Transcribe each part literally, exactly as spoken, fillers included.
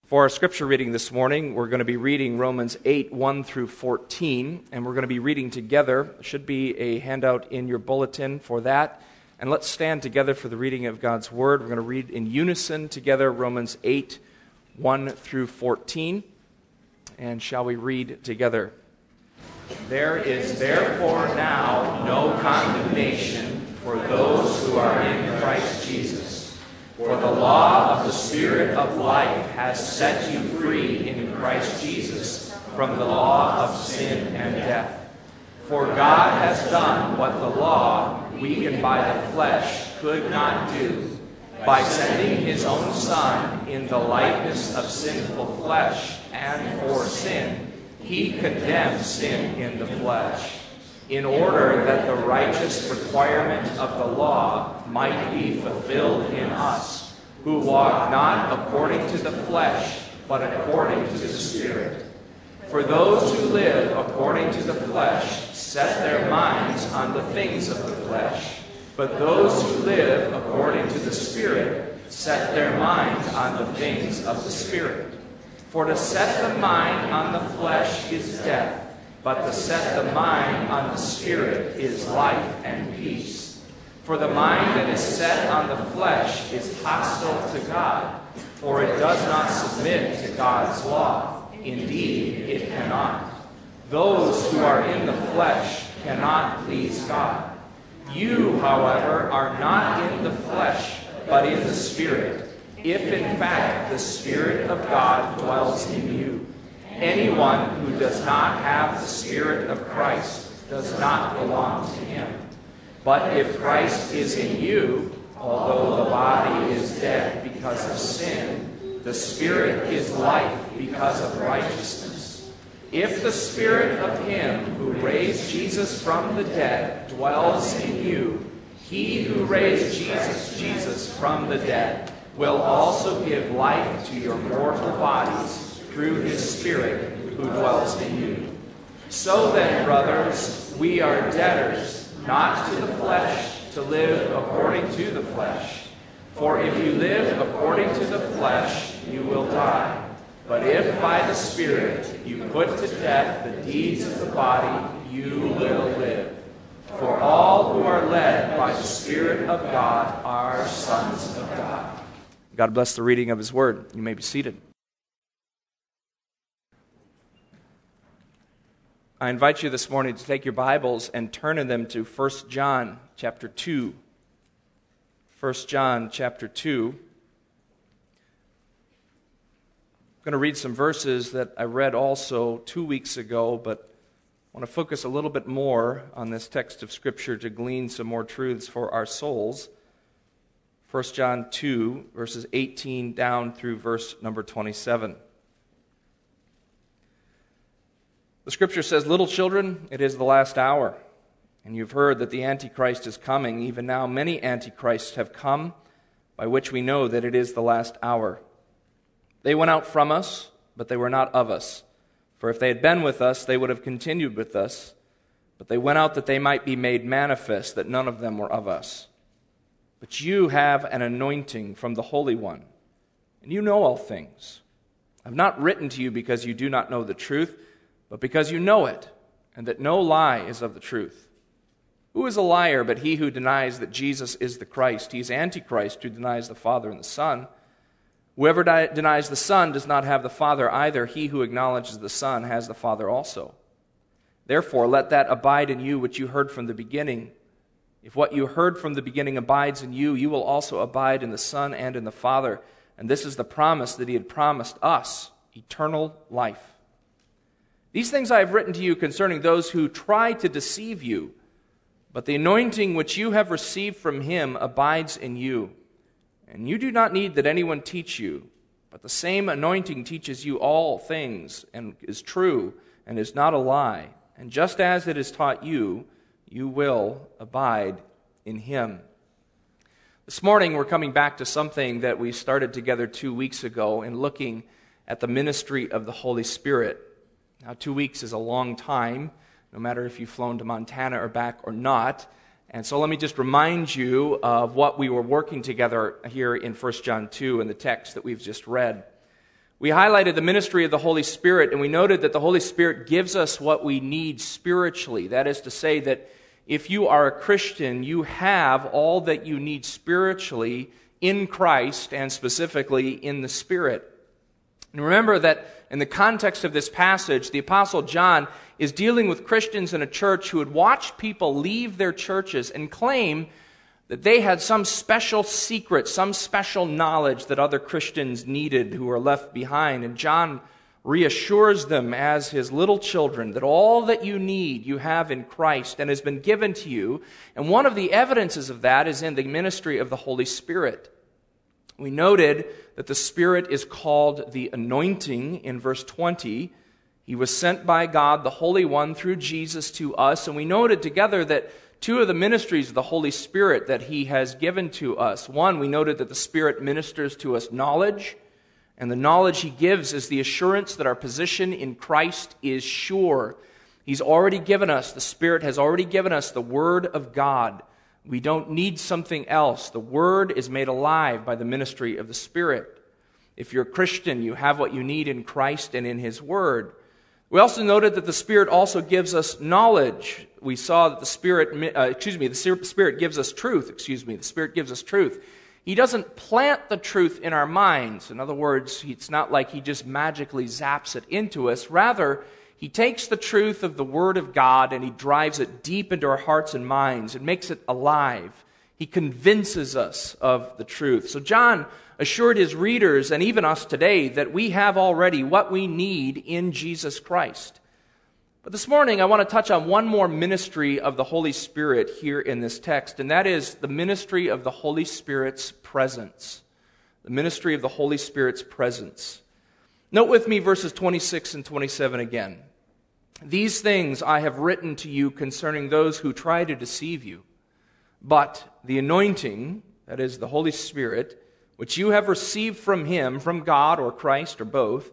For our scripture reading this morning, we're going to be reading Romans eight, one through fourteen, and we're going to be reading together. There should be a handout in your bulletin for that. And let's stand together for the reading of God's Word. We're going to read in unison together Romans eight, one through fourteen. And shall we read together? There is therefore now no condemnation for those who are in Christ Jesus. For the law of the Spirit of life has set you free in Christ Jesus from the law of sin and death. For God has done what the law, weakened by the flesh, could not do. By sending his own Son in the likeness of sinful flesh and for sin, he condemned sin in the flesh, in order that the righteous requirement of the law might be fulfilled in us, who walk not according to the flesh, but according to the Spirit. For those who live according to the flesh set their minds on the things of the flesh, but those who live according to the Spirit set their minds on the things of the Spirit. For to set the mind on the flesh is death, but to set the mind on the Spirit is life and peace. For the mind that is set on the flesh is hostile to God, for it does not submit to God's law. Indeed, it cannot. Those who are in the flesh cannot please God. You, however, are not in the flesh, but in the Spirit, if in fact the Spirit of God dwells in you. Anyone who does not have the Spirit of Christ does not belong to him. But if Christ is in you, although the body is dead because of sin, the Spirit is life because of righteousness. If the Spirit of him who raised Jesus from the dead dwells in you, he who raised Jesus, Jesus from the dead will also give life to your mortal bodies through his Spirit who dwells in you. So then, brothers, we are debtors, not to the flesh, to live according to the flesh. For if you live according to the flesh, you will die. But if by the Spirit you put to death the deeds of the body, you will live. For all who are led by the Spirit of God are sons of God. God bless the reading of his word. You may be seated. I invite you this morning to take your Bibles and turn in them to First John chapter two. First John chapter two. I'm going to read some verses that I read also two weeks ago, but I want to focus a little bit more on this text of Scripture to glean some more truths for our souls. First John two, verses eighteen down through verse number twenty-seven. The Scripture says, "Little children, it is the last hour, and you've heard that the Antichrist is coming. Even now many Antichrists have come, by which we know that it is the last hour. They went out from us, but they were not of us. For if they had been with us, they would have continued with us. But they went out that they might be made manifest that none of them were of us. But you have an anointing from the Holy One, and you know all things. I have not written to you because you do not know the truth, but because you know it, and that no lie is of the truth. Who is a liar but he who denies that Jesus is the Christ? He is Antichrist who denies the Father and the Son. Whoever di- denies the Son does not have the Father either. He who acknowledges the Son has the Father also. Therefore, let that abide in you which you heard from the beginning. If what you heard from the beginning abides in you, you will also abide in the Son and in the Father. And this is the promise that he had promised us, eternal life. These things I have written to you concerning those who try to deceive you, but the anointing which you have received from him abides in you. And you do not need that anyone teach you, but the same anointing teaches you all things, and is true, and is not a lie. And just as it is taught you, you will abide in him." This morning we're coming back to something that we started together two weeks ago in looking at the ministry of the Holy Spirit. Now, two weeks is a long time, no matter if you've flown to Montana or back or not. And so let me just remind you of what we were working together here in First John two in the text that we've just read. We highlighted the ministry of the Holy Spirit, and we noted that the Holy Spirit gives us what we need spiritually. That is to say that if you are a Christian, you have all that you need spiritually in Christ, and specifically in the Spirit. And remember that in the context of this passage, the Apostle John is dealing with Christians in a church who had watched people leave their churches and claim that they had some special secret, some special knowledge that other Christians needed who were left behind. And John reassures them as his little children that all that you need you have in Christ and has been given to you. And one of the evidences of that is in the ministry of the Holy Spirit. We noted that the Spirit is called the anointing in verse twenty. He was sent by God, the Holy One, through Jesus to us. And we noted together that two of the ministries of the Holy Spirit that He has given to us. One, we noted that the Spirit ministers to us knowledge, and the knowledge He gives is the assurance that our position in Christ is sure. He's already given us, the Spirit has already given us the Word of God. We don't need something else. The Word is made alive by the ministry of the Spirit. If you're a Christian, you have what you need in Christ and in His Word. We also noted that the Spirit also gives us knowledge. We saw that the Spirit, uh, excuse me, the Spirit gives us truth, excuse me, the Spirit gives us truth. He doesn't plant the truth in our minds. In other words, it's not like He just magically zaps it into us. Rather, He takes the truth of the Word of God and He drives it deep into our hearts and minds and makes it alive. He convinces us of the truth. So John assured his readers, and even us today, that we have already what we need in Jesus Christ. But this morning I want to touch on one more ministry of the Holy Spirit here in this text, and that is the ministry of the Holy Spirit's presence. The ministry of the Holy Spirit's presence. Note with me verses twenty-six and twenty-seven again. These things I have written to you concerning those who try to deceive you. But the anointing, that is the Holy Spirit, which you have received from Him, from God or Christ or both,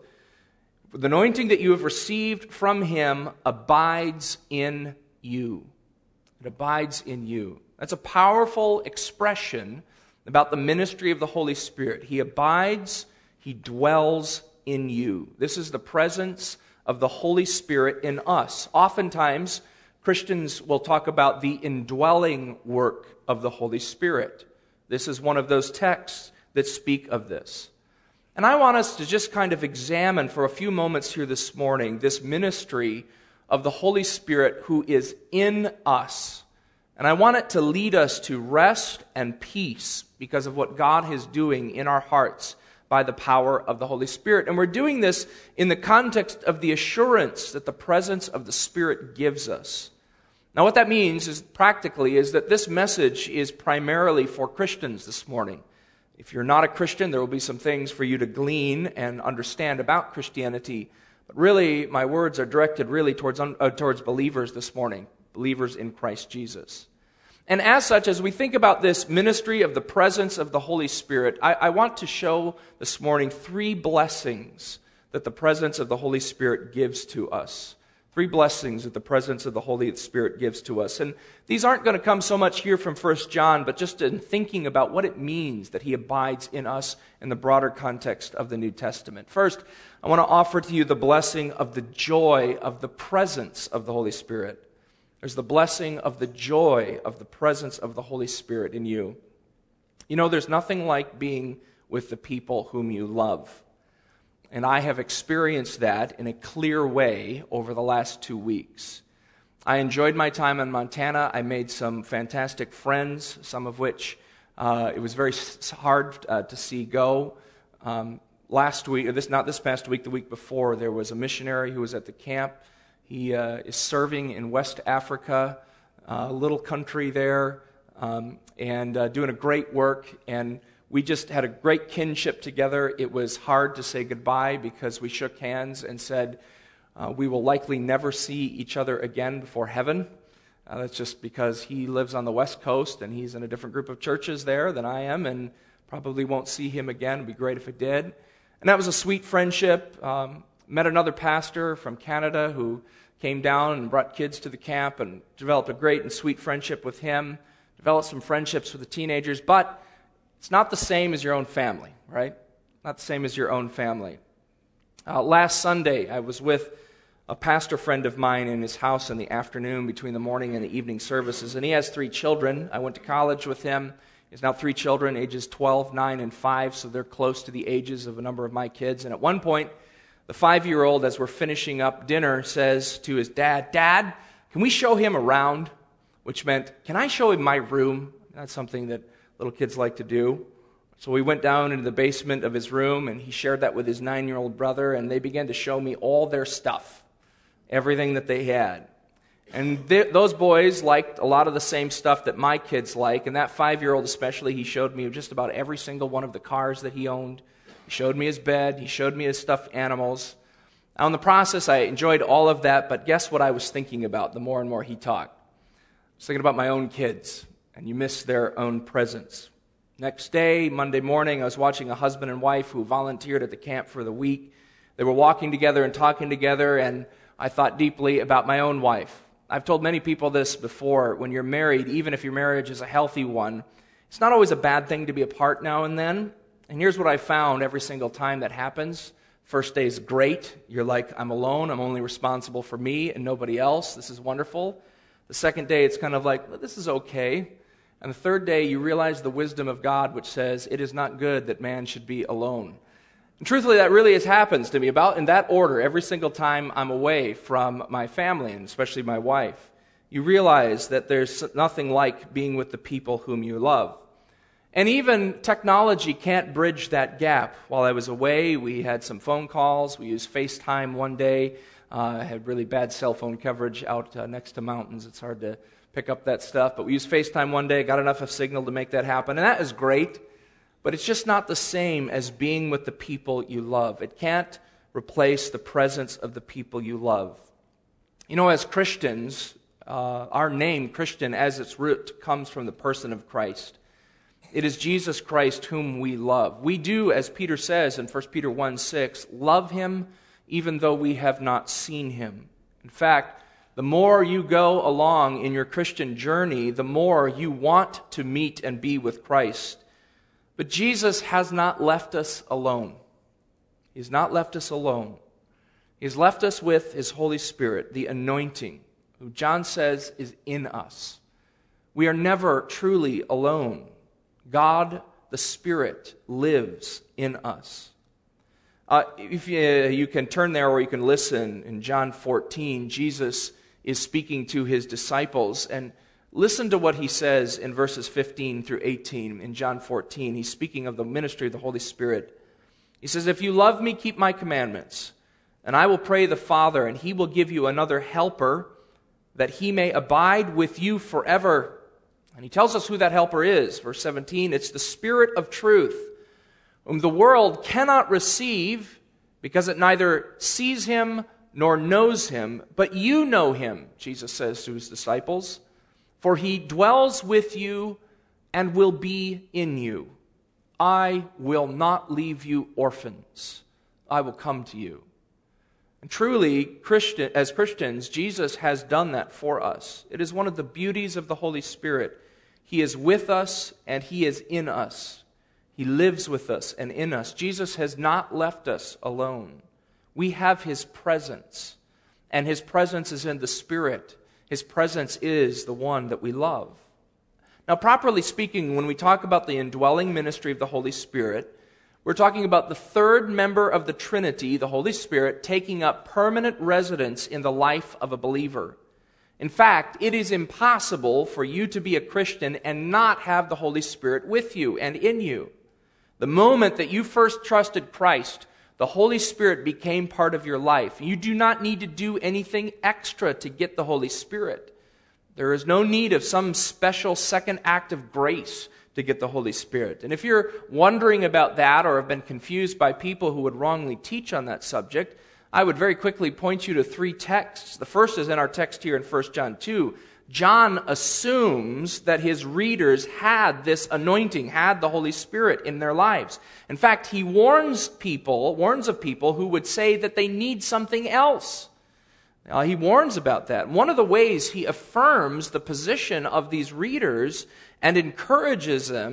the anointing that you have received from Him abides in you. It abides in you. That's a powerful expression about the ministry of the Holy Spirit. He abides, He dwells in you. This is the presence of the Holy Spirit in us. Oftentimes, Christians will talk about the indwelling work of the Holy Spirit. This is one of those texts that speak of this. And I want us to just kind of examine for a few moments here this morning this ministry of the Holy Spirit who is in us. And I want it to lead us to rest and peace because of what God is doing in our hearts by the power of the Holy Spirit. And we're doing this in the context of the assurance that the presence of the Spirit gives us. Now what that means is practically is that this message is primarily for Christians this morning. If you're not a Christian, there will be some things for you to glean and understand about Christianity. But really, my words are directed really towards, uh, towards believers this morning, believers in Christ Jesus. And as such, as we think about this ministry of the presence of the Holy Spirit, I, I want to show this morning three blessings that the presence of the Holy Spirit gives to us. Three blessings that the presence of the Holy Spirit gives to us. And these aren't going to come so much here from First John, but just in thinking about what it means that He abides in us in the broader context of the New Testament. First, I want to offer to you the blessing of the joy of the presence of the Holy Spirit. There's the blessing of the joy of the presence of the Holy Spirit in you. You know, there's nothing like being with the people whom you love. And I have experienced that in a clear way over the last two weeks. I enjoyed my time in Montana. I made some fantastic friends, some of which uh, it was very hard uh, to see go. Um, last week, or this not this past week, the week before, there was a missionary who was at the camp. He uh, is serving in West Africa, a little country there, um, and uh, doing a great work. And we just had a great kinship together. It was hard to say goodbye because we shook hands and said, uh, we will likely never see each other again before heaven. Uh, that's just because he lives on the West Coast and he's in a different group of churches there than I am, and probably won't see him again. It would be great if it did. And that was a sweet friendship. Um, met another pastor from Canada who came down and brought kids to the camp and developed a great and sweet friendship with him. Developed some friendships with the teenagers, but it's not the same as your own family, right? Not the same as your own family. Uh, last Sunday, I was with a pastor friend of mine in his house in the afternoon between the morning and the evening services, and he has three children. I went to college with him. He has now three children, ages twelve, nine, and five, so they're close to the ages of a number of my kids. And at one point, the five-year-old, as we're finishing up dinner, says to his dad, "Dad, can we show him around?" Which meant, "Can I show him my room?" That's something that little kids like to do. So we went down into the basement of his room, and he shared that with his nine-year-old brother, and they began to show me all their stuff, everything that they had. And th- those boys liked a lot of the same stuff that my kids like, and that five-year-old especially, he showed me just about every single one of the cars that he owned. He showed me his bed. He showed me his stuffed animals. Now, in the process, I enjoyed all of that, but guess what I was thinking about the more and more he talked? I was thinking about my own kids, and you miss their own presence. Next day, Monday morning, I was watching a husband and wife who volunteered at the camp for the week. They were walking together and talking together, and I thought deeply about my own wife. I've told many people this before. When you're married, even if your marriage is a healthy one, it's not always a bad thing to be apart now and then. And here's what I found every single time that happens. First day is great. You're like, I'm alone. I'm only responsible for me and nobody else. This is wonderful. The second day, it's kind of like, well, this is okay. And the third day, you realize the wisdom of God, which says, it is not good that man should be alone. And truthfully, that really has happens to me about in that order every single time I'm away from my family, and especially my wife. You realize that there's nothing like being with the people whom you love. And even technology can't bridge that gap. While I was away, we had some phone calls. We used FaceTime one day. Uh, I had really bad cell phone coverage out uh, next to mountains. It's hard to pick up that stuff. But we used FaceTime one day, got enough of signal to make that happen. And that is great. But it's just not the same as being with the people you love. It can't replace the presence of the people you love. You know, as Christians, uh, our name, Christian, as its root, comes from the person of Christ. It is Jesus Christ whom we love. We do, as Peter says in First Peter one six, love him even though we have not seen him. In fact, the more you go along in your Christian journey, the more you want to meet and be with Christ. But Jesus has not left us alone. He has not left us alone. He has left us with his Holy Spirit, the anointing, who John says is in us. We are never truly alone. God, the Spirit, lives in us. Uh, if you, you can turn there or you can listen, in John fourteen, Jesus is speaking to his disciples, and listen to what he says in verses fifteen through eighteen in John fourteen. He's speaking of the ministry of the Holy Spirit. He says, "If you love me, keep my commandments, and I will pray the Father, and he will give you another helper, that he may abide with you forever." And he tells us who that helper is. Verse seventeen, it's the Spirit of truth, whom the world cannot receive because it neither sees him nor knows him. But you know him, Jesus says to his disciples, for he dwells with you and will be in you. I will not leave you orphans. I will come to you. And truly, Christian, as Christians, Jesus has done that for us. It is one of the beauties of the Holy Spirit. He is with us and he is in us. He lives with us and in us. Jesus has not left us alone. We have his presence, and his presence is in the Spirit. His presence is the one that we love. Now, properly speaking, when we talk about the indwelling ministry of the Holy Spirit, we're talking about the third member of the Trinity, the Holy Spirit, taking up permanent residence in the life of a believer. In fact, it is impossible for you to be a Christian and not have the Holy Spirit with you and in you. The moment that you first trusted Christ, the Holy Spirit became part of your life. You do not need to do anything extra to get the Holy Spirit. There is no need of some special second act of grace to get the Holy Spirit. And if you're wondering about that or have been confused by people who would wrongly teach on that subject, I would very quickly point you to three texts. The first is in our text here in First John two. John assumes that his readers had this anointing, had the Holy Spirit in their lives. In fact, he warns people, warns of people who would say that they need something else. Now, he warns about that. One of the ways he affirms the position of these readers and encourages them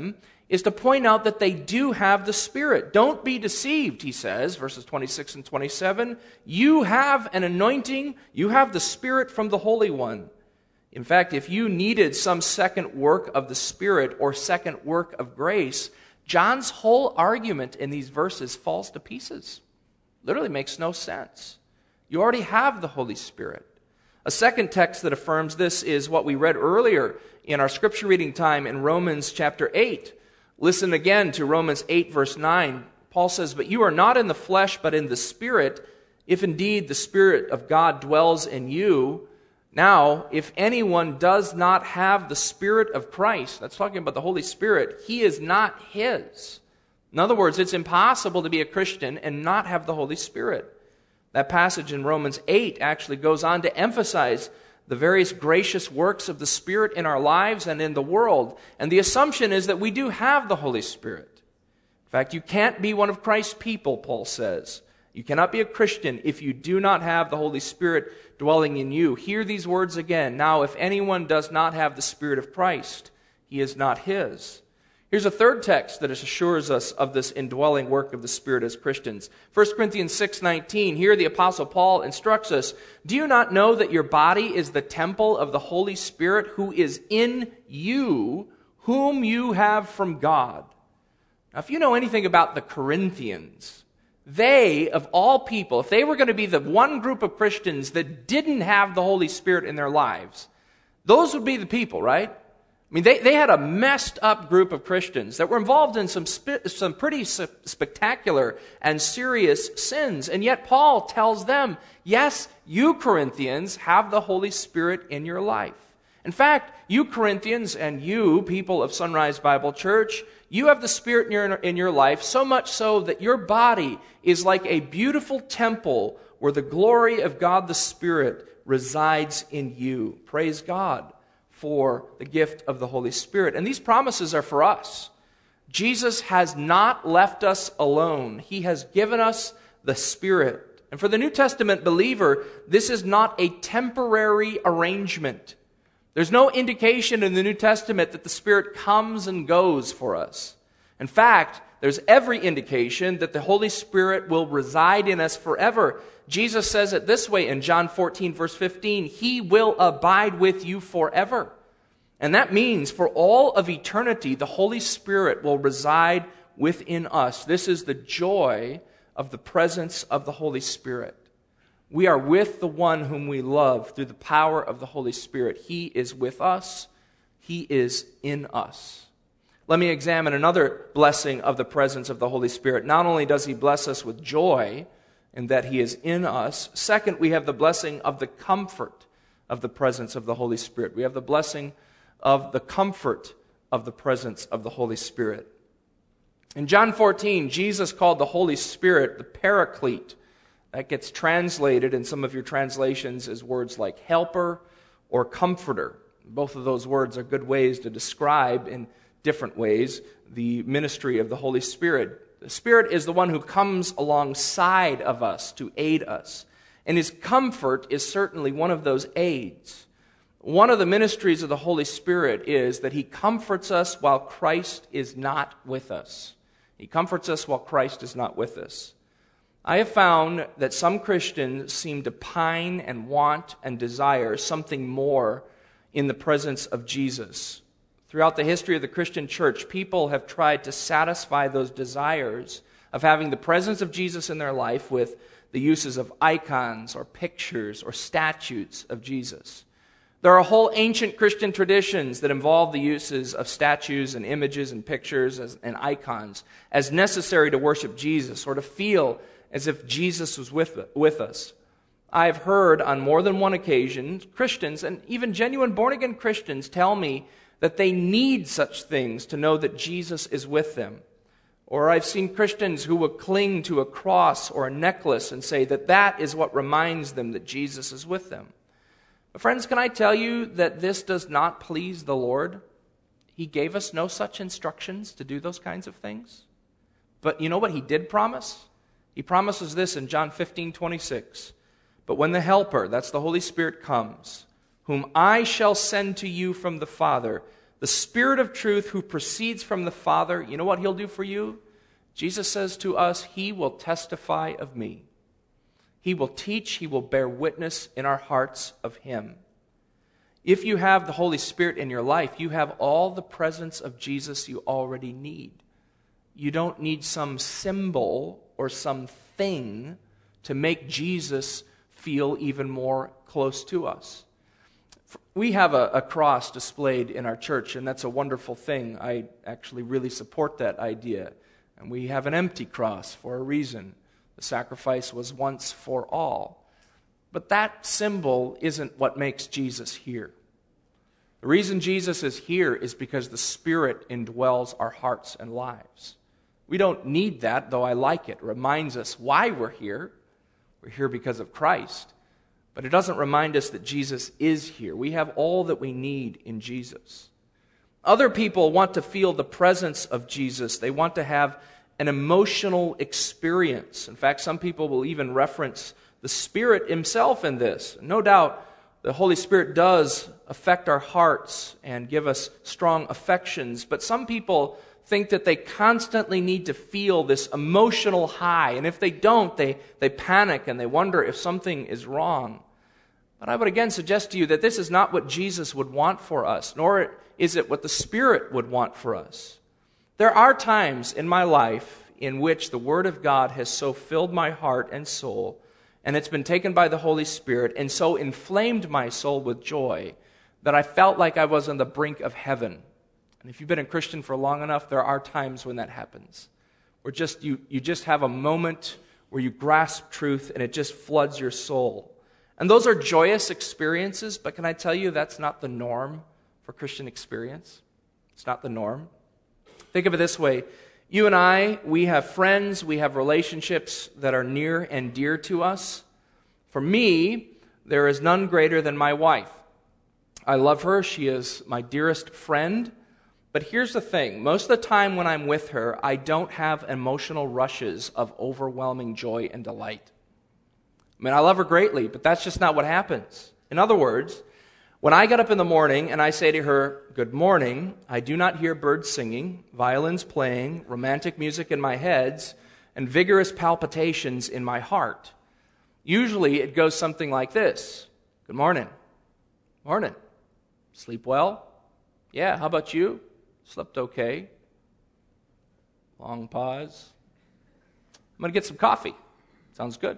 is to point out that they do have the Spirit. Don't be deceived, he says, verses twenty-six and twenty-seven. You have an anointing, you have the Spirit from the Holy One. In fact, if you needed some second work of the Spirit or second work of grace, John's whole argument in these verses falls to pieces. Literally makes no sense. You already have the Holy Spirit. A second text that affirms this is what we read earlier in our scripture reading time in Romans chapter eight. Listen again to Romans eight, verse nine. Paul says, "But you are not in the flesh, but in the Spirit, if indeed the Spirit of God dwells in you. Now, if anyone does not have the Spirit of Christ," that's talking about the Holy Spirit, "he is not his." In other words, it's impossible to be a Christian and not have the Holy Spirit. That passage in Romans eight actually goes on to emphasize the various gracious works of the Spirit in our lives and in the world. And the assumption is that we do have the Holy Spirit. In fact, you can't be one of Christ's people, Paul says. You cannot be a Christian if you do not have the Holy Spirit dwelling in you. Hear these words again. Now, if anyone does not have the Spirit of Christ, he is not his. Here's a third text that assures us of this indwelling work of the Spirit as Christians. First Corinthians six nineteen. Here the Apostle Paul instructs us, "Do you not know that your body is the temple of the Holy Spirit who is in you, whom you have from God?" Now, if you know anything about the Corinthians, they, of all people, if they were going to be the one group of Christians that didn't have the Holy Spirit in their lives, those would be the people, right? I mean, they, they had a messed up group of Christians that were involved in some sp- some pretty su- spectacular and serious sins. And yet Paul tells them, yes, you Corinthians have the Holy Spirit in your life. In fact, you Corinthians and you, people of Sunrise Bible Church, you have the Spirit in your, in your life, so much so that your body is like a beautiful temple where the glory of God the Spirit resides in you. Praise God for the gift of the Holy Spirit. And these promises are for us. Jesus has not left us alone. He has given us the Spirit. And for the New Testament believer, this is not a temporary arrangement. There's no indication in the New Testament that the Spirit comes and goes for us. In fact, there's every indication that the Holy Spirit will reside in us forever. Jesus says it this way in John fourteen, verse fifteen, "He will abide with you forever." And that means for all of eternity, the Holy Spirit will reside within us. This is the joy of the presence of the Holy Spirit. We are with the one whom we love through the power of the Holy Spirit. He is with us. He is in us. Let me examine another blessing of the presence of the Holy Spirit. Not only does He bless us with joy in that He is in us, second, we have the blessing of the comfort of the presence of the Holy Spirit. We have the blessing of the comfort of the presence of the Holy Spirit. In John fourteen, Jesus called the Holy Spirit the Paraclete. That gets translated in some of your translations as words like helper or comforter. Both of those words are good ways to describe in different ways the ministry of the Holy Spirit. The Spirit is the one who comes alongside of us to aid us. And His comfort is certainly one of those aids. One of the ministries of the Holy Spirit is that He comforts us while Christ is not with us. He comforts us while Christ is not with us. I have found that some Christians seem to pine and want and desire something more in the presence of Jesus. Throughout the history of the Christian church, people have tried to satisfy those desires of having the presence of Jesus in their life with the uses of icons or pictures or statues of Jesus. There are whole ancient Christian traditions that involve the uses of statues and images and pictures as, and icons as necessary to worship Jesus or to feel as if Jesus was with, with us. I've heard on more than one occasion Christians and even genuine born-again Christians tell me that they need such things to know that Jesus is with them. Or I've seen Christians who will cling to a cross or a necklace and say that that is what reminds them that Jesus is with them. But friends, can I tell you that this does not please the Lord? He gave us no such instructions to do those kinds of things. But you know what He did promise? He promises this in John fifteen twenty-six. "But when the Helper," that's the Holy Spirit, "comes, whom I shall send to you from the Father, The Spirit of truth who proceeds from the Father, you know what he'll do for you? Jesus says to us, he will testify of me. He will teach, he will bear witness in our hearts of him. If you have the Holy Spirit in your life, you have all the presence of Jesus you already need. You don't need some symbol or some thing to make Jesus feel even more close to us. We have a, a cross displayed in our church, and that's a wonderful thing. I actually really support that idea. And we have an empty cross for a reason. The sacrifice was once for all. But that symbol isn't what makes Jesus here. The reason Jesus is here is because the Spirit indwells our hearts and lives. We don't need that, though I like it. It reminds us why we're here. We're here because of Christ. But it doesn't remind us that Jesus is here. We have all that we need in Jesus. Other people want to feel the presence of Jesus. They want to have an emotional experience. In fact, some people will even reference the Spirit himself in this. No doubt, the Holy Spirit does affect our hearts and give us strong affections, but some people think that they constantly need to feel this emotional high, and if they don't, they, they panic and they wonder if something is wrong. But I would again suggest to you that this is not what Jesus would want for us, nor is it what the Spirit would want for us. There are times in my life in which the Word of God has so filled my heart and soul, and it's been taken by the Holy Spirit, and so inflamed my soul with joy, that I felt like I was on the brink of heaven. And if you've been a Christian for long enough, there are times when that happens. Where just you, you just have a moment where you grasp truth and it just floods your soul. And those are joyous experiences, but can I tell you that's not the norm for Christian experience? It's not the norm. Think of it this way. You and I, we have friends, we have relationships that are near and dear to us. For me, there is none greater than my wife. I love her. She is my dearest friend. But here's the thing. Most of the time when I'm with her, I don't have emotional rushes of overwhelming joy and delight. I mean, I love her greatly, but that's just not what happens. In other words, when I get up in the morning and I say to her, "Good morning," I do not hear birds singing, violins playing, romantic music in my head, and vigorous palpitations in my heart. Usually it goes something like this. "Good morning." "Morning. Sleep well?" "Yeah, how about you?" "Slept okay." Long pause. "I'm going to get some coffee." "Sounds good."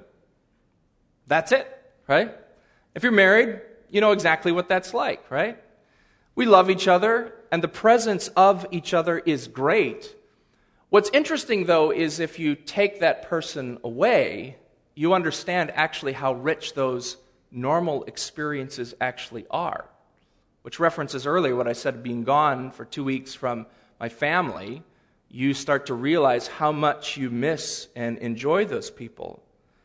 That's it, right? If you're married, you know exactly what that's like, right? We love each other, and the presence of each other is great. What's interesting, though, is if you take that person away, you understand actually how rich those normal experiences actually are. Which references earlier what I said, being gone for two weeks from my family, you start to realize how much you miss and enjoy those people.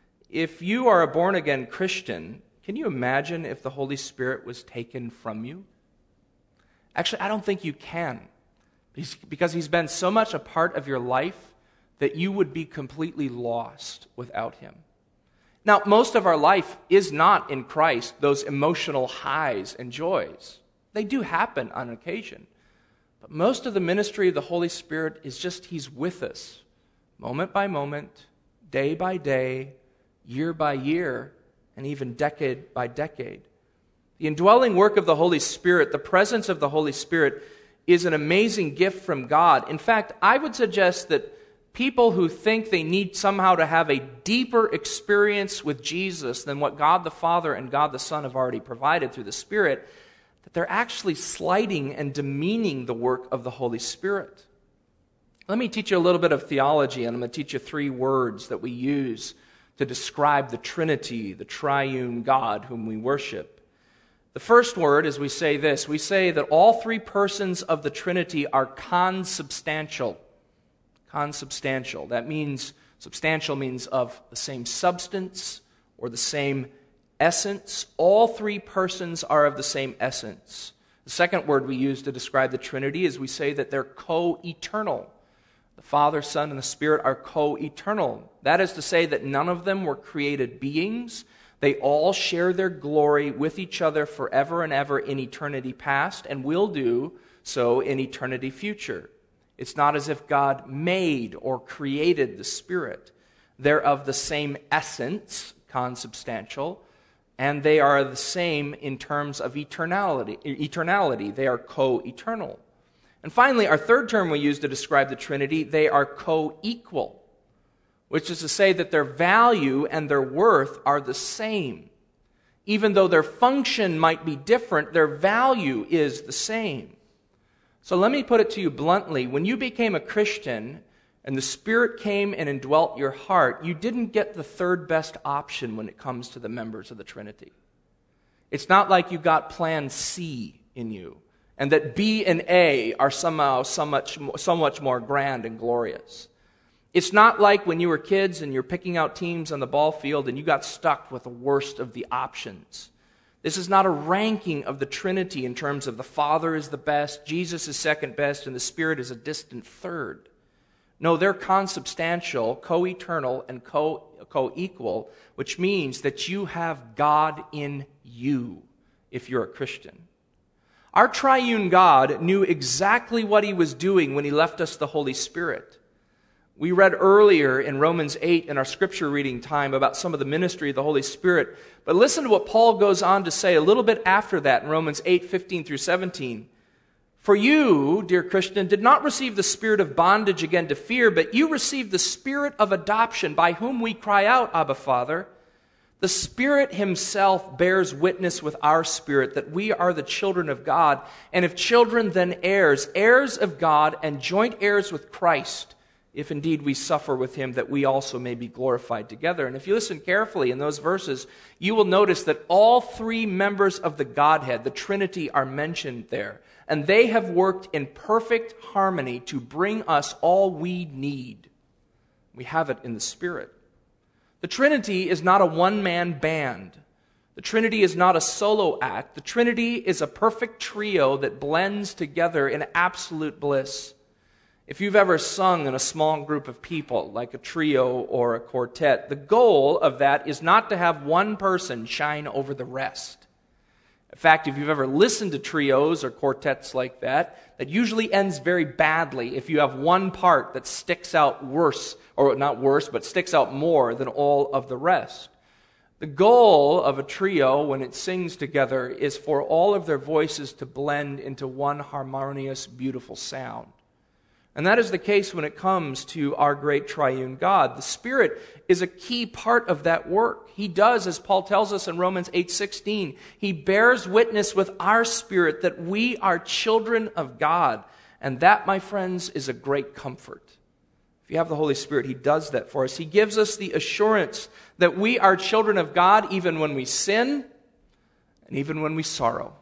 If you are a born-again Christian, can you imagine if the Holy Spirit was taken from you? Actually, I don't think you can, because he's been so much a part of your life that you would be completely lost without him. Now, most of our life is not in Christ, those emotional highs and joys. They do happen on occasion. But most of the ministry of the Holy Spirit is just he's with us, moment by moment, day by day, year by year, and even decade by decade. The indwelling work of the Holy Spirit, the presence of the Holy Spirit, is an amazing gift from God. In fact, I would suggest that people who think they need somehow to have a deeper experience with Jesus than what God the Father and God the Son have already provided through the Spirit, that they're actually slighting and demeaning the work of the Holy Spirit. Let me teach you a little bit of theology, and I'm going to teach you three words that we use to describe the Trinity, the triune God whom we worship. The first word is we say this. We say that all three persons of the Trinity are consubstantial. Consubstantial. That means, substantial means of the same substance or the same essence. All three persons are of the same essence. The second word we use to describe the Trinity is we say that they're co-eternal. The Father, Son, and the Spirit are co-eternal. That is to say that none of them were created beings. They all share their glory with each other forever and ever in eternity past, and will do so in eternity future. It's not as if God made or created the Spirit. They're of the same essence, consubstantial, and they are the same in terms of eternality. Eternality. They are co-eternal. And finally, our third term we use to describe the Trinity, they are co-equal, which is to say that their value and their worth are the same. Even though their function might be different, their value is the same. So let me put it to you bluntly. When you became a Christian and the Spirit came and indwelt your heart, you didn't get the third best option when it comes to the members of the Trinity. It's not like you got plan C in you, and that B and A are somehow so much, so much more grand and glorious. It's not like when you were kids and you're picking out teams on the ball field and you got stuck with the worst of the options. This is not a ranking of the Trinity in terms of the Father is the best, Jesus is second best, and the Spirit is a distant third. No, they're consubstantial, co-eternal, and co- co-equal, which means that you have God in you if you're a Christian. Our triune God knew exactly what he was doing when he left us the Holy Spirit. We read earlier in Romans eight in our scripture reading time about some of the ministry of the Holy Spirit. But listen to what Paul goes on to say a little bit after that in Romans eight, fifteen through seventeen. For you, dear Christian, did not receive the spirit of bondage again to fear, but you received the spirit of adoption by whom we cry out, Abba, Father. The Spirit himself bears witness with our spirit that we are the children of God, and if children, then heirs, heirs of God and joint heirs with Christ, if indeed we suffer with him, that we also may be glorified together. And if you listen carefully in those verses, you will notice that all three members of the Godhead, the Trinity, are mentioned there. And they have worked in perfect harmony to bring us all we need. We have it in the Spirit. The Trinity is not a one-man band. The Trinity is not a solo act. The Trinity is a perfect trio that blends together in absolute bliss. If you've ever sung in a small group of people, like a trio or a quartet, the goal of that is not to have one person shine over the rest. In fact, if you've ever listened to trios or quartets like that, that usually ends very badly if you have one part that sticks out worse, or not worse, but sticks out more than all of the rest. The goal of a trio, when it sings together, is for all of their voices to blend into one harmonious, beautiful sound. And that is the case when it comes to our great triune God. The Spirit is a key part of that work. He does, as Paul tells us in Romans eight sixteen, he bears witness with our spirit that we are children of God. And that, my friends, is a great comfort. If you have the Holy Spirit, he does that for us. He gives us the assurance that we are children of God even when we sin and even when we sorrow.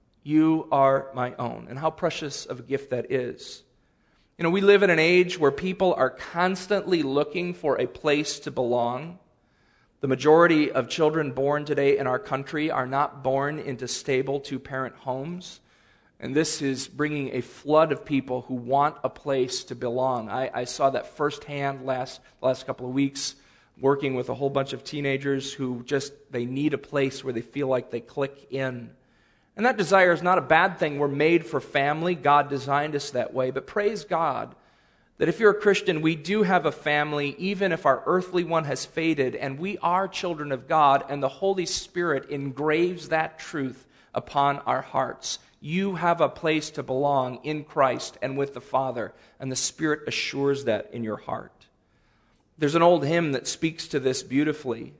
You are my own. And how precious of a gift that is. You know, we live in an age where people are constantly looking for a place to belong. The majority of children born today in our country are not born into stable two-parent homes. And this is bringing a flood of people who want a place to belong. I, I saw that firsthand last last couple of weeks, working with a whole bunch of teenagers who just, they need a place where they feel like they click in. And that desire is not a bad thing. We're made for family. God designed us that way. But praise God that if you're a Christian, we do have a family, even if our earthly one has faded, and we are children of God, and the Holy Spirit engraves that truth upon our hearts. You have a place to belong in Christ and with the Father, and the Spirit assures that in your heart. There's an old hymn that speaks to this beautifully.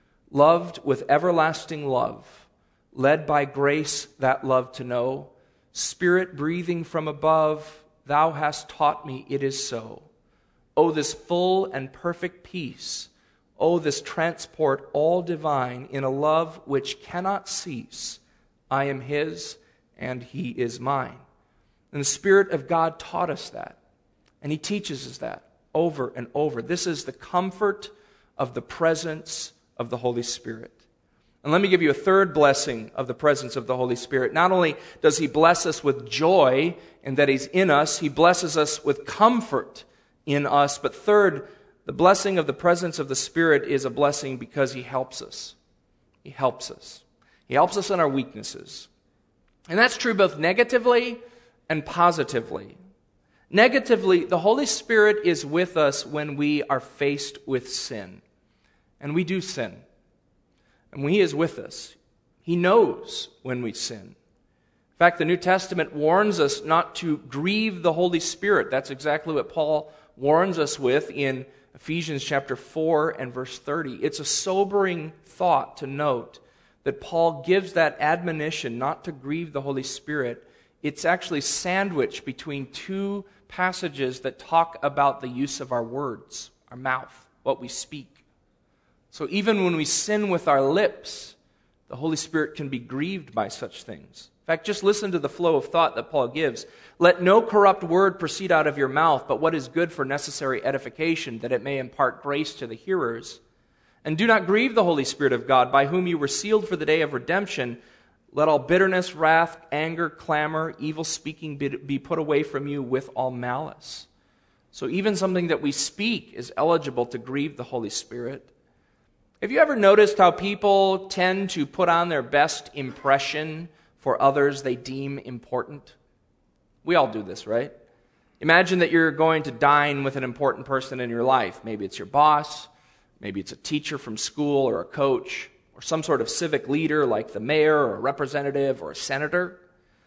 Loved with everlasting love, led by grace that love to know, Spirit breathing from above, thou hast taught me it is so. Oh, this full and perfect peace, oh, this transport all divine in a love which cannot cease. I am his and he is mine. And the Spirit of God taught us that, and he teaches us that over and over. This is the comfort of the presence of the Holy Spirit. And let me give you a third blessing of the presence of the Holy Spirit. Not only does he bless us with joy in that he's in us, he blesses us with comfort in us. But third, the blessing of the presence of the Spirit is a blessing because he helps us. He helps us. He helps us in our weaknesses. And that's true both negatively and positively. Negatively, the Holy Spirit is with us when we are faced with sin. And we do sin. And when He is with us, He knows when we sin. In fact, the New Testament warns us not to grieve the Holy Spirit. That's exactly what Paul warns us with in Ephesians chapter four and verse thirty. It's a sobering thought to note that Paul gives that admonition not to grieve the Holy Spirit. It's actually sandwiched between two passages that talk about the use of our words, our mouth, what we speak. So even when we sin with our lips, the Holy Spirit can be grieved by such things. In fact, just listen to the flow of thought that Paul gives. Let no corrupt word proceed out of your mouth, but what is good for necessary edification, that it may impart grace to the hearers. And do not grieve the Holy Spirit of God, by whom you were sealed for the day of redemption. Let all bitterness, wrath, anger, clamor, evil speaking be put away from you with all malice. So even something that we speak is eligible to grieve the Holy Spirit. Have you ever noticed how people tend to put on their best impression for others they deem important? We all do this, right? Imagine that you're going to dine with an important person in your life. Maybe it's your boss, maybe it's a teacher from school or a coach, or some sort of civic leader like the mayor or a representative or a senator.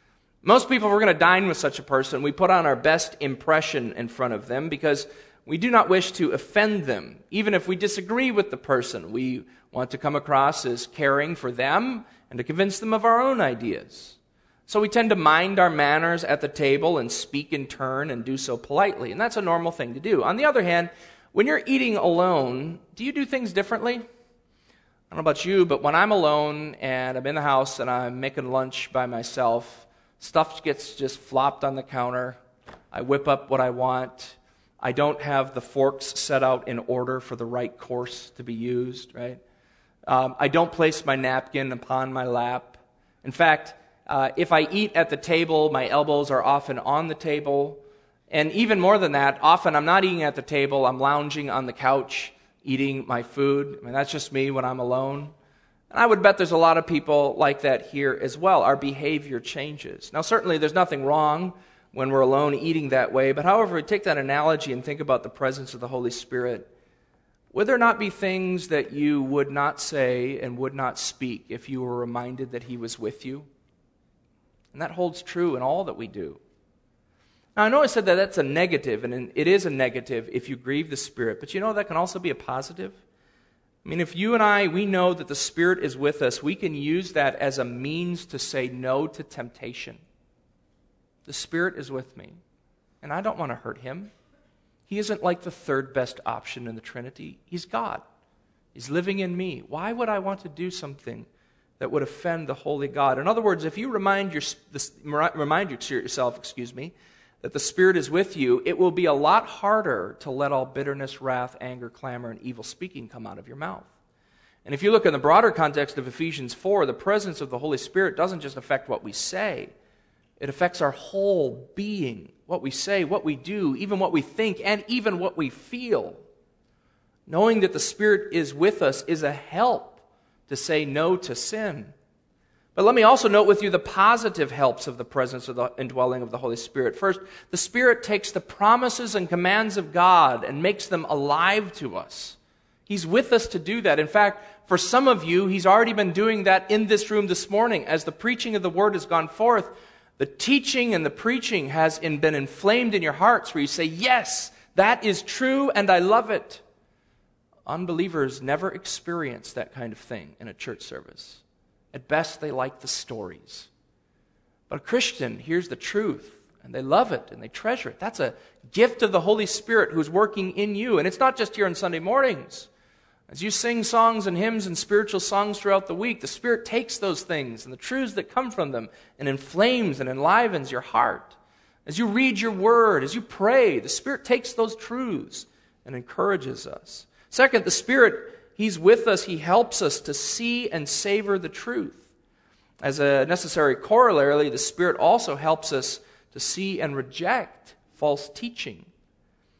Most people, if we're going to dine with such a person, we put on our best impression in front of them because we do not wish to offend them. Even if we disagree with the person, we want to come across as caring for them and to convince them of our own ideas. So we tend to mind our manners at the table and speak in turn and do so politely. And that's a normal thing to do. On the other hand, when you're eating alone, do you do things differently? I don't know about you, but when I'm alone and I'm in the house and I'm making lunch by myself, stuff gets just flopped on the counter. I whip up what I want. I don't have the forks set out in order for the right course to be used, right? Um, I don't place my napkin upon my lap. In fact, uh, if I eat at the table, my elbows are often on the table. And even more than that, often I'm not eating at the table, I'm lounging on the couch, eating my food. I mean, that's just me when I'm alone. And I would bet there's a lot of people like that here as well. Our behavior changes. Now, certainly there's nothing wrong when we're alone eating that way, but however, take that analogy and think about the presence of the Holy Spirit. Would there not be things that you would not say and would not speak if you were reminded that He was with you? And that holds true in all that we do. Now, I know I said that that's a negative, and it is a negative if you grieve the Spirit, but you know that can also be a positive. I mean, if you and I, we know that the Spirit is with us, we can use that as a means to say no to temptation. The Spirit is with me, and I don't want to hurt Him. He isn't like the third best option in the Trinity. He's God. He's living in me. Why would I want to do something that would offend the holy God? In other words, if you remind, your, remind yourself, excuse me, that the Spirit is with you, it will be a lot harder to let all bitterness, wrath, anger, clamor, and evil speaking come out of your mouth. And if you look in the broader context of Ephesians four, the presence of the Holy Spirit doesn't just affect what we say. It affects our whole being, what we say, what we do, even what we think, and even what we feel. Knowing that the Spirit is with us is a help to say no to sin. But let me also note with you the positive helps of the presence of the indwelling of the Holy Spirit. First, the Spirit takes the promises and commands of God and makes them alive to us. He's with us to do that. In fact, for some of you, He's already been doing that in this room this morning. As the preaching of the Word has gone forth, the teaching and the preaching has been inflamed in your hearts where you say, yes, that is true and I love it. Unbelievers never experience that kind of thing in a church service. At best, they like the stories. But a Christian hears the truth and they love it and they treasure it. That's a gift of the Holy Spirit who's working in you. And it's not just here on Sunday mornings. As you sing songs and hymns and spiritual songs throughout the week, the Spirit takes those things and the truths that come from them and inflames and enlivens your heart. As you read your word, as you pray, the Spirit takes those truths and encourages us. Second, the Spirit, He's with us. He helps us to see and savor the truth. As a necessary corollary, the Spirit also helps us to see and reject false teaching.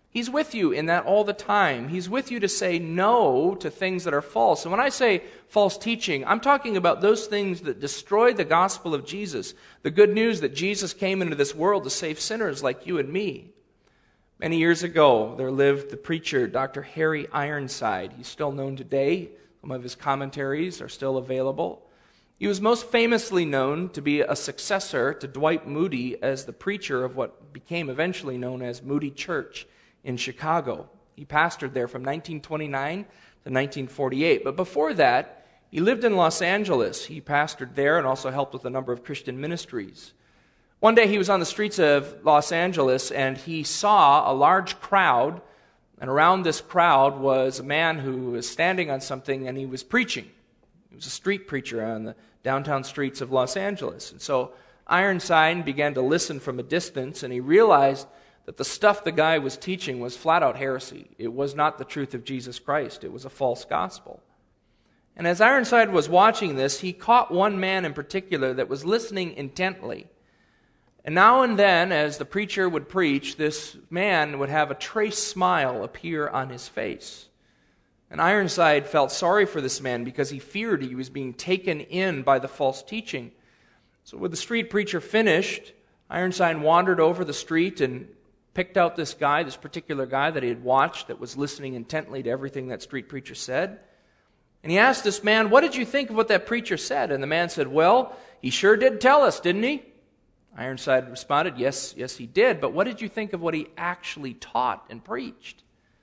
He's with you in that all the time. He's with you to say no to things that are false. And when I say false teaching, I'm talking about those things that destroy the gospel of Jesus, the good news that Jesus came into this world to save sinners like you and me. Many years ago, there lived the preacher, Doctor Harry Ironside. He's still known today. Some of his commentaries are still available. He was most famously known to be a successor to Dwight Moody as the preacher of what became eventually known as Moody Church in Chicago. He pastored there from nineteen twenty-nine to nineteen forty-eight. But before that, he lived in Los Angeles. He pastored there and also helped with a number of Christian ministries. One day he was on the streets of Los Angeles and he saw a large crowd, and around this crowd was a man who was standing on something and he was preaching. He was a street preacher on the downtown streets of Los Angeles. And so Ironside began to listen from a distance, and he realized that the stuff the guy was teaching was flat out heresy. It was not the truth of Jesus Christ. It was a false gospel. And as Ironside was watching this, he caught one man in particular that was listening intently. And now and then, as the preacher would preach, this man would have a trace smile appear on his face. And Ironside felt sorry for this man because he feared he was being taken in by the false teaching. So when the street preacher finished, Ironside wandered over the street and picked out this guy, this particular guy that he had watched that was listening intently to everything that street preacher said. And he asked this man, "What did you think of what that preacher said?" And the man said, "Well, he sure did tell us, didn't he?" Ironside responded, "Yes, yes he did, but what did you think of what he actually taught and preached?"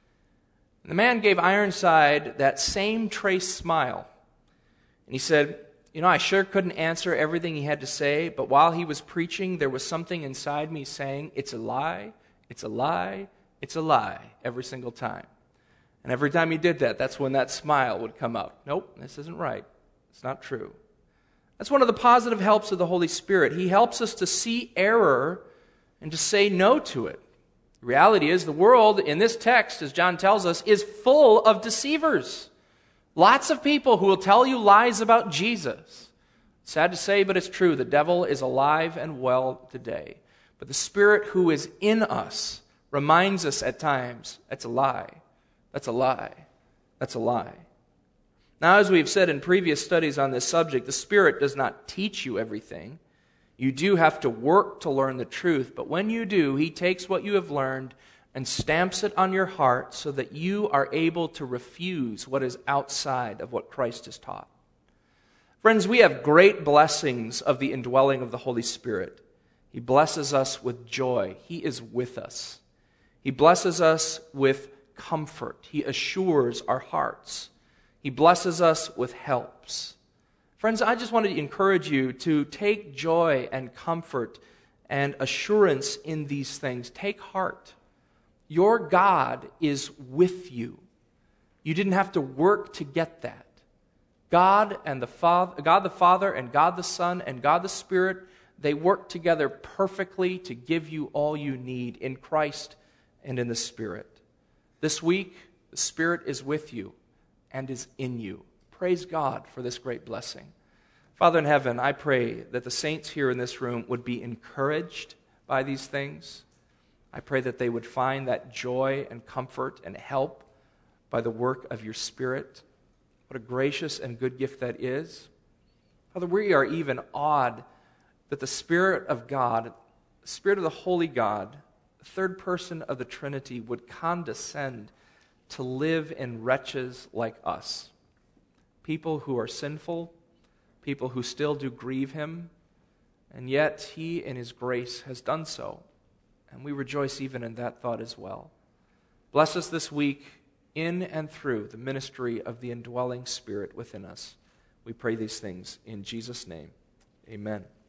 And the man gave Ironside that same trace smile. And he said, "You know, I sure couldn't answer everything he had to say, but while he was preaching, there was something inside me saying, it's a lie, it's a lie, it's a lie, every single time." And every time he did that, that's when that smile would come out. Nope, this isn't right. It's not true. That's one of the positive helps of the Holy Spirit. He helps us to see error and to say no to it. The reality is the world in this text, as John tells us, is full of deceivers. Lots of people who will tell you lies about Jesus. Sad to say, but it's true. The devil is alive and well today. But the Spirit who is in us reminds us at times, that's a lie. That's a lie. That's a lie. Now, as we've said in previous studies on this subject, the Spirit does not teach you everything. You do have to work to learn the truth, but when you do, He takes what you have learned and stamps it on your heart so that you are able to refuse what is outside of what Christ has taught. Friends, we have great blessings of the indwelling of the Holy Spirit. He blesses us with joy. He is with us. He blesses us with comfort. He assures our hearts. He blesses us with helps. Friends, I just want to encourage you to take joy and comfort and assurance in these things. Take heart. Your God is with you. You didn't have to work to get that. God and the Father, God the Father and God the Son and God the Spirit, they work together perfectly to give you all you need in Christ and in the Spirit. This week, the Spirit is with you and is in you. Praise God for this great blessing. Father in heaven, I pray that the saints here in this room would be encouraged by these things. I pray that they would find that joy and comfort and help by the work of your Spirit. What a gracious and good gift that is. Father, we are even awed that the Spirit of God, the Spirit of the Holy God, the third person of the Trinity, would condescend to live in wretches like us. People who are sinful, people who still do grieve Him, and yet He in His grace has done so. And we rejoice even in that thought as well. Bless us this week in and through the ministry of the indwelling Spirit within us. We pray these things in Jesus' name. Amen.